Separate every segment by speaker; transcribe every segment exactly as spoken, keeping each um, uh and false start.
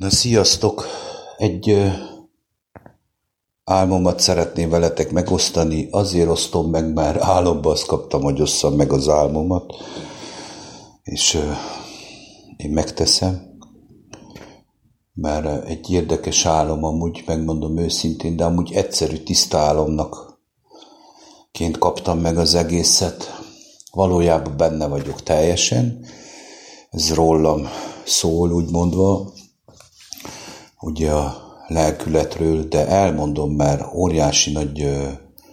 Speaker 1: Na, sziasztok! Egy ö, álmomat szeretném veletek megosztani, azért osztom meg, mert álomba azt kaptam, hogy osszam meg az álmomat, és ö, én megteszem, mert egy érdekes álom amúgy, megmondom őszintén, de amúgy egyszerű, tiszta álomnak ként kaptam meg az egészet. Valójában benne vagyok teljesen, ez rólam szól, úgy mondva, ugye a lelkületről, de elmondom, mert óriási nagy ö,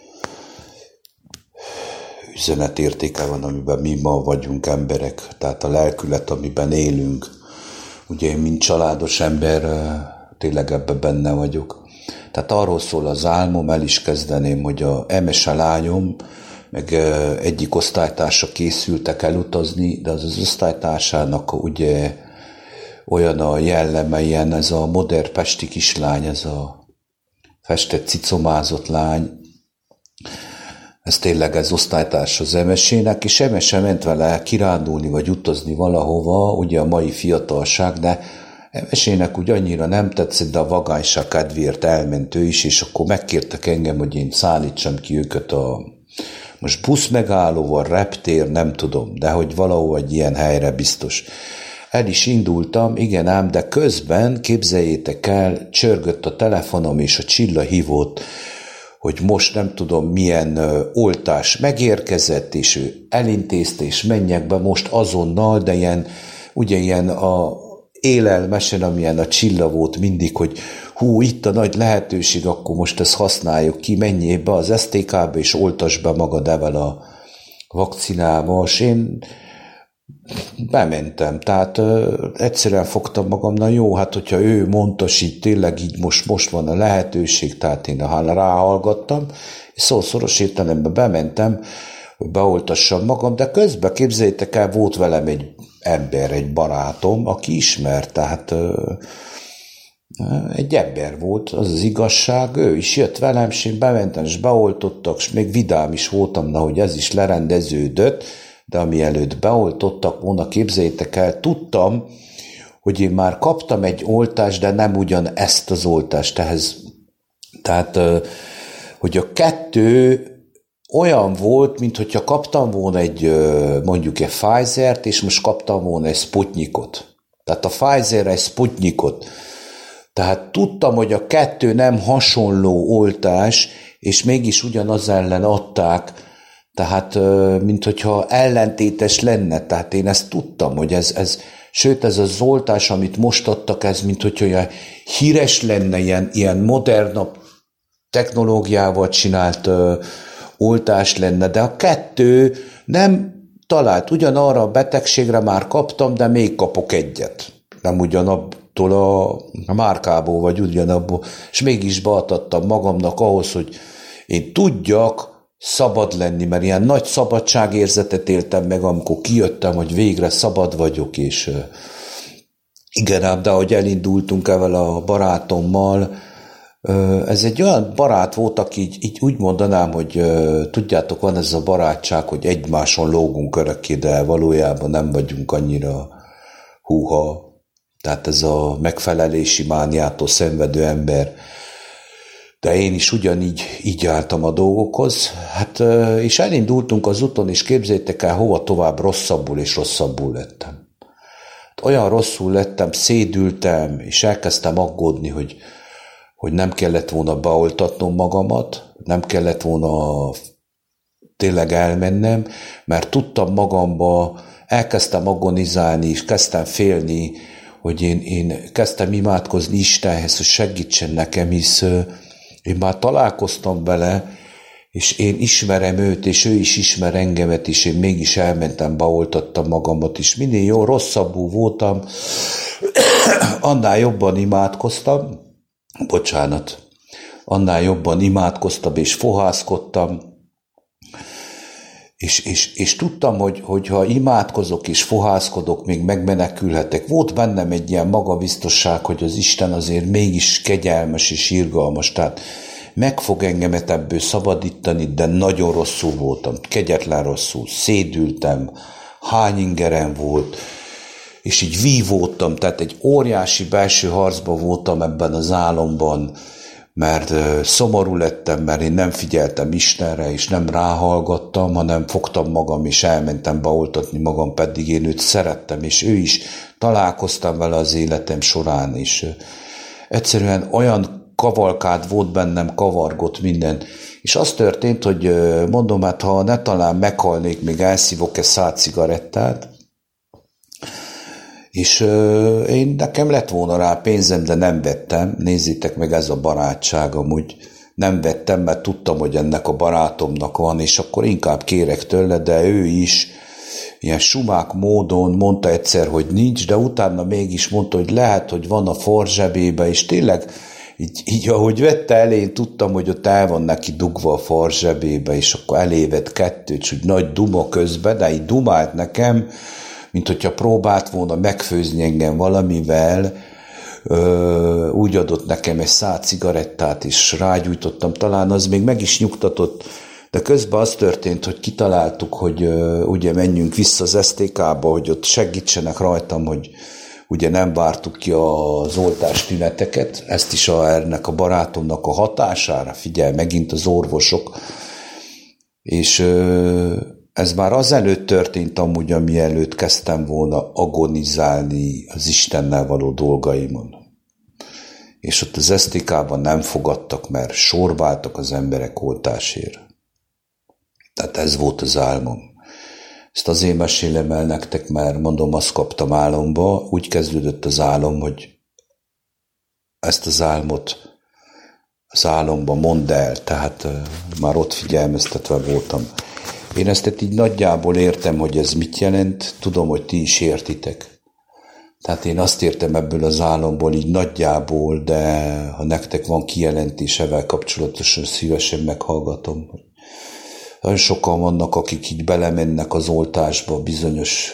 Speaker 1: üzenetértéke van, amiben mi ma vagyunk emberek, tehát a lelkület, amiben élünk. Ugye én, mint családos ember, ö, tényleg ebben benne vagyok. Tehát arról szól az álmom, el is kezdeném, hogy a Emese lányom, meg ö, egyik osztálytársa készültek elutazni, de az az osztálytársának ugye olyan a jelleme, ilyen ez a modern pesti kislány, ez a festett cicomázott lány, ez tényleg ez osztálytárs az Emesének, és Emese ment vele kirándulni, vagy utazni valahova, ugye a mai fiatalság, de Emesének úgy annyira nem tetszett, de a vagányság kedvéért elment ő is, és akkor megkértek engem, hogy én szállítsam ki őket a most buszmegállóval, reptér, nem tudom, de hogy valahol egy ilyen helyre biztos. El is indultam, igen ám, de közben, képzeljétek el, csörgött a telefonom és a Csilla hívott, hogy most nem tudom milyen ö, oltás megérkezett, és ő elintézte, és menjek be most azonnal, de ilyen, ugye ilyen a élelmesen, amilyen a Csilla volt mindig, hogy hú, itt a nagy lehetőség, akkor most ezt használjuk ki, menjél be az es té ká-ba, és oltasd be magad evel a vakcinával, és én bementem, tehát ö, egyszerűen fogtam magam, na jó, hát hogyha ő mondta, így tényleg így most, most van a lehetőség, tehát én ráhallgattam, és szószoros értelemben bementem, hogy beoltassam magam, de közben képzeljétek el, volt velem egy ember, egy barátom, aki ismert, tehát ö, egy ember volt, az az igazság, ő is jött velem, és én bementem, és beoltottak, és még vidám is voltam, na, hogy ez is lerendeződött, de ami előtt beoltottak volna, képzeljétek el, tudtam, hogy én már kaptam egy oltást, de nem ugyan ezt az oltást ehhez. Tehát, hogy a kettő olyan volt, mint hogyha kaptam volna egy, mondjuk egy Pfizer-t, és most kaptam volna egy Sputnikot. Tehát a Pfizer egy Sputnikot. Tehát tudtam, hogy a kettő nem hasonló oltás, és mégis ugyanaz ellen adták, tehát, mint hogyha ellentétes lenne, tehát én ezt tudtam, hogy ez, ez sőt, ez az oltás, amit most adtak, ez, mint hogyha olyan híres lenne, ilyen, ilyen modernabb technológiával csinált ö, oltás lenne, de a kettő nem talált, ugyanarra a betegségre már kaptam, de még kapok egyet. Nem ugyanabtól a, a márkából, vagy ugyanabból, és mégis beadtam magamnak ahhoz, hogy én tudjak szabad lenni, mert ilyen nagy szabadságérzetet éltem meg, amikor kijöttem, hogy végre szabad vagyok, és igen ám, de ahogy elindultunk ezzel a barátommal, ez egy olyan barát volt, aki így, így úgy mondanám, hogy tudjátok, van ez a barátság, hogy egymáson lógunk örökké, de valójában nem vagyunk annyira húha, tehát ez a megfelelési mániától szenvedő ember. De én is ugyanígy így álltam a dolgokhoz. Hát, és elindultunk az úton, és képzeljétek el, hova tovább rosszabbul és rosszabbul lettem. Olyan rosszul lettem, szédültem, és elkezdtem aggódni, hogy, hogy nem kellett volna beoltatnom magamat, nem kellett volna tényleg elmennem, mert tudtam magamba, elkezdtem agonizálni, és kezdtem félni, hogy én, én kezdtem imádkozni Istenhez, hogy segítsen nekem, hisz én már találkoztam vele, és én ismerem őt, és ő is ismer engemet, és én mégis elmentem, beoltattam magamat, és minél jó, rosszabbul voltam, annál jobban imádkoztam, bocsánat, annál jobban imádkoztam, és fohászkodtam, és, és, és tudtam, hogy, hogy ha imádkozok és fohászkodok, még megmenekülhetek. Volt bennem egy ilyen magabiztosság, hogy az Isten azért mégis kegyelmes és irgalmas, tehát meg fog engemet ebből szabadítani, de nagyon rosszul voltam, kegyetlen rosszul, szédültem, hány ingerem volt, és így vívódtam, tehát egy óriási belső harcban voltam ebben az álomban, mert szomorú lettem, mert én nem figyeltem Istenre, és nem ráhallgattam, hanem fogtam magam, és elmentem beoltatni magam, pedig én őt szerettem, és ő is, találkoztam vele az életem során, és egyszerűen olyan kavalkád volt bennem, kavargott minden, és az történt, hogy mondom, hát ha ne talán meghalnék, még elszívok-e száz cigarettát, és euh, én nekem lett volna rá pénzem, de nem vettem. Nézzétek meg, ez a barátság amúgy. Nem vettem, mert tudtam, hogy ennek a barátomnak van, és akkor inkább kérek tőle, de ő is ilyen sumák módon mondta egyszer, hogy nincs, de utána mégis mondta, hogy lehet, hogy van a farzsebébe, és tényleg így, így ahogy vette elé, én tudtam, hogy ott el van neki dugva a farzsebébe, és akkor elévett kettőt, és úgy nagy duma közben, de így dumált nekem, mint hogyha próbált volna megfőzni engem valamivel, ö, úgy adott nekem egy száz cigarettát, és rágyújtottam, talán az még meg is nyugtatott, de közben az történt, hogy kitaláltuk, hogy ö, ugye menjünk vissza az es té ká-ba, hogy ott segítsenek rajtam, hogy ugye nem vártuk ki az oltás tüneteket, ezt is a, ennek a barátomnak a hatására, figyelj, megint az orvosok, és ö, ez már azelőtt történt amúgy, ami előtt kezdtem volna agonizálni az Istennel való dolgaimon. És ott az es té ká-ban nem fogadtak, mert sorváltak az emberek oltásért. Tehát ez volt az álmom. Ezt azért mesélem el nektek, mert mondom, azt kaptam álomba, úgy kezdődött az álom, hogy ezt az álmot az álomba mondd el, tehát uh, már ott figyelmeztetve voltam. Én ezt így nagyjából értem, hogy ez mit jelent, tudom, hogy ti is értitek. Tehát én azt értem ebből az álomból így nagyjából, de ha nektek van kijelentésevel kapcsolatosan, szívesen meghallgatom. Nagyon sokan vannak, akik így belemennek az oltásba bizonyos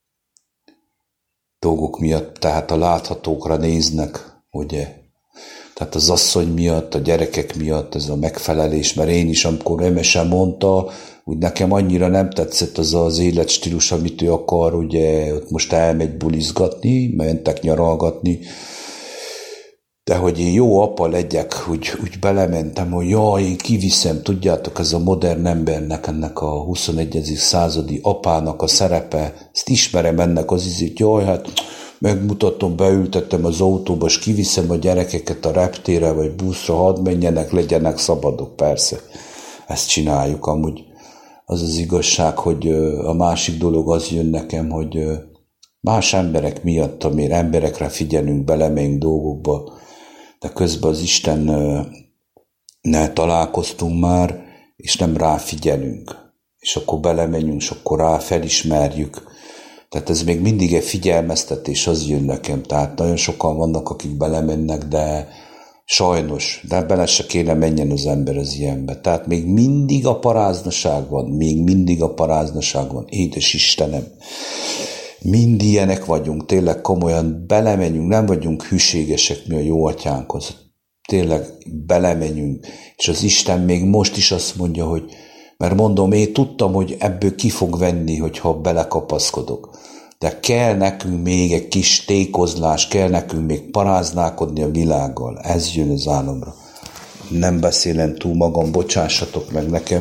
Speaker 1: dolgok miatt, tehát a láthatókra néznek, ugye. Tehát az asszony miatt, a gyerekek miatt ez a megfelelés, mert én is, amikor Emese mondta, úgy nekem annyira nem tetszett az az életstílus, amit ő akar, ugye ott most elmegy bulizgatni, mentek nyaralgatni, de hogy én jó apa legyek, úgy, úgy belementem, hogy jaj, én kiviszem, tudjátok, ez a modern embernek, ennek a huszonegyedik századi apának a szerepe, ezt ismerem ennek az ízét, jaj, hát megmutatom, beültettem az autóba, és kiviszem a gyerekeket a reptére, vagy buszra, hadd menjenek, legyenek szabadok, persze. Ezt csináljuk amúgy. Az az igazság, hogy a másik dolog az jön nekem, hogy más emberek miatt, amire emberekre figyelünk, belemegyünk dolgokba, de közben az Istennel találkoztunk már, és nem ráfigyelünk. És akkor belemegyünk, és akkor rá felismerjük. Tehát ez még mindig egy figyelmeztetés, az jön nekem. Tehát nagyon sokan vannak, akik belemennek, de sajnos, de bele se kéne menjen az ember az ilyenbe. Tehát még mindig a paráznaság van, még mindig a paráznaság van. Édes Istenem, mind ilyenek vagyunk, tényleg komolyan belemenjünk, nem vagyunk hűségesek mi a jó atyánkhoz. Tényleg belemenjünk, és az Isten még most is azt mondja, hogy mert mondom, én tudtam, hogy ebből ki fog venni, hogyha belekapaszkodok. De kell nekünk még egy kis tékozlás, kell nekünk még paráználkodni a világgal. Ez jön az álomra. Nem beszélem túl magam, bocsássatok meg nekem,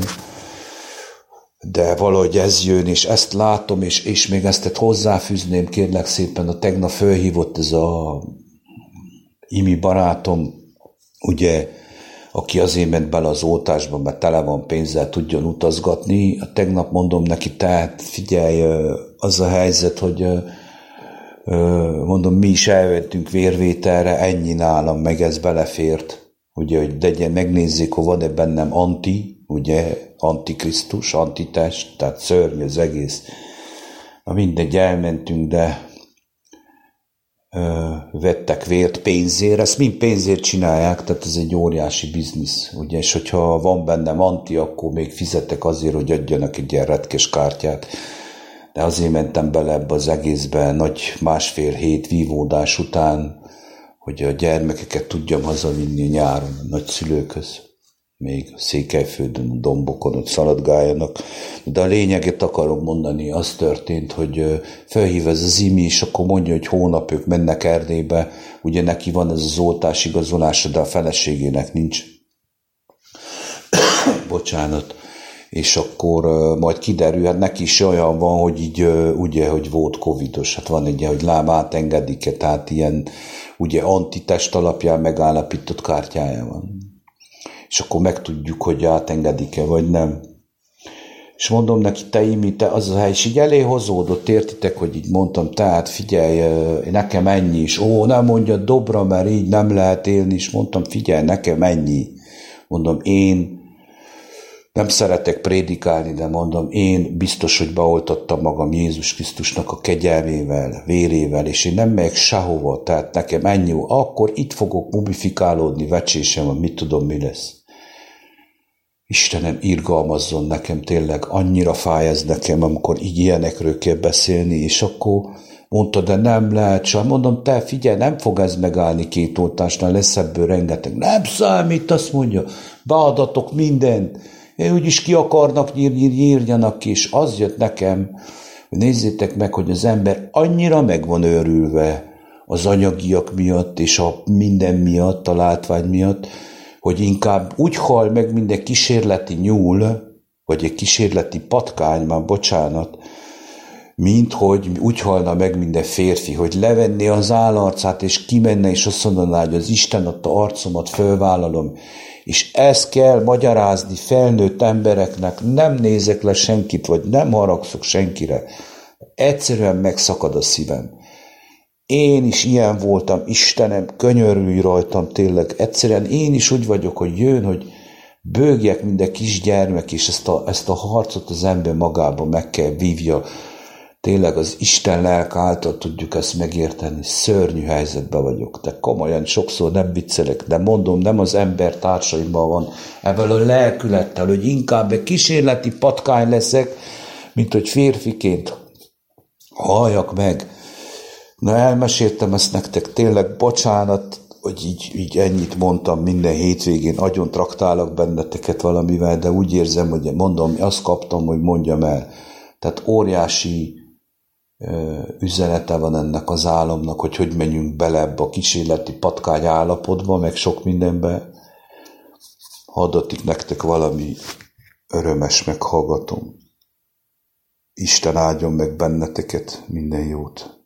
Speaker 1: de valahogy ez jön, és ezt látom, és, és még ezt hozzáfűzném, kérlek szépen, a tegnap fölhívott ez a imi barátom, ugye, aki azért ment bele az oltásba, mert tele van pénzzel, tudjon utazgatni. A tegnap mondom neki, tehát figyelj, az a helyzet, hogy mondom, mi is elvettünk vérvételre, ennyi nálam, meg ez belefért, ugye, hogy legyen, megnézzék, hogy van-e bennem anti, ugye, antikrisztus, antitest, tehát szörnyű az egész. Na mindegy, elmentünk, de vettek vért pénzért, ezt mind pénzért csinálják, tehát ez egy óriási biznisz, ugye, és hogyha van bennem anti, akkor még fizetek azért, hogy adjanak egy ilyen retkes kártyát, de azért mentem bele ebbe az egészbe nagy másfél hét vívódás után, hogy a gyermekeket tudjam hazavinni nyáron a nagyszülőkhöz, még Székelyföldön, a dombokon, ott szaladgáljanak. De a lényeget akarom mondani, az történt, hogy felhív ez az Imi, és akkor mondja, hogy hónap ők mennek Erdélybe, ugye neki van ez az oltás igazolása, de a feleségének nincs. Bocsánat. És akkor uh, majd kiderül, hát neki is olyan van, hogy így uh, ugye, hogy volt covidos, hát van egy, hogy láb átengedik-e, tehát ilyen ugye antitest alapján megállapított kártyája van. És akkor megtudjuk, hogy átengedik-e, vagy nem. És mondom neki, te Imi, te az a hely, és így elé hozódott, értitek, hogy így mondtam, tehát figyelj, nekem ennyi is. Ó, nem mondja dobra, mert így nem lehet élni, és mondtam, figyelj, nekem ennyi. Mondom, én nem szeretek prédikálni, de mondom, én biztos, hogy beoltattam magam Jézus Krisztusnak a kegyelmével, vérével, és én nem megyek sehova, tehát nekem ennyi, akkor itt fogok mumifikálódni, vecsésem, mit tudom, mi lesz. Istenem, irgalmazzon nekem tényleg, annyira fáj ez nekem, amikor így ilyenekről kell beszélni, és akkor mondta, de nem lehet, sem. Mondom, te figyelj, nem fog ez megállni két oltásnál, lesz ebből rengeteg. Nem számít, azt mondja, beadatok mindent. Én úgyis ki akarnak nyírni, nyírjanak ki, és az jött nekem, hogy nézzétek meg, hogy az ember annyira meg van őrülve az anyagiak miatt, és a minden miatt, a látvány miatt, hogy inkább úgy hal meg minden kísérleti nyúl, vagy egy kísérleti patkány, már bocsánat, mint hogy úgy halna meg minden férfi, hogy levenné az állarcát, és kimenne, és azt mondaná, hogy az Isten adta arcomat, fölvállalom. És ezt kell magyarázni felnőtt embereknek, nem nézek le senkit, vagy nem haragszok senkire. Egyszerűen megszakad a szívem. Én is ilyen voltam, Istenem, könyörülj rajtam tényleg. Egyszerűen én is úgy vagyok, hogy jön, hogy bőgjek minden kisgyermek, és ezt a, ezt a harcot az ember magában meg kell vívja. Tényleg az Isten lelke által tudjuk ezt megérteni. Szörnyű helyzetben vagyok. De komolyan sokszor nem viccelek, de mondom, nem az ember társaimban van ebből a lelkülettel, hogy inkább egy kísérleti patkány leszek, mint hogy férfiként halljak meg. Na, elmeséltem ezt nektek, tényleg bocsánat, hogy így, így ennyit mondtam minden hétvégén, agyon traktálok benneteket valamivel, de úgy érzem, hogy mondom, azt kaptam, hogy mondjam el. Tehát óriási üzenete van ennek az álomnak, hogy hogy menjünk bele ebbe a kísérleti patkány állapotba, meg sok mindenbe. Adatik nektek valami örömes, meghallgatom. Isten áldjon meg benneteket, minden jót.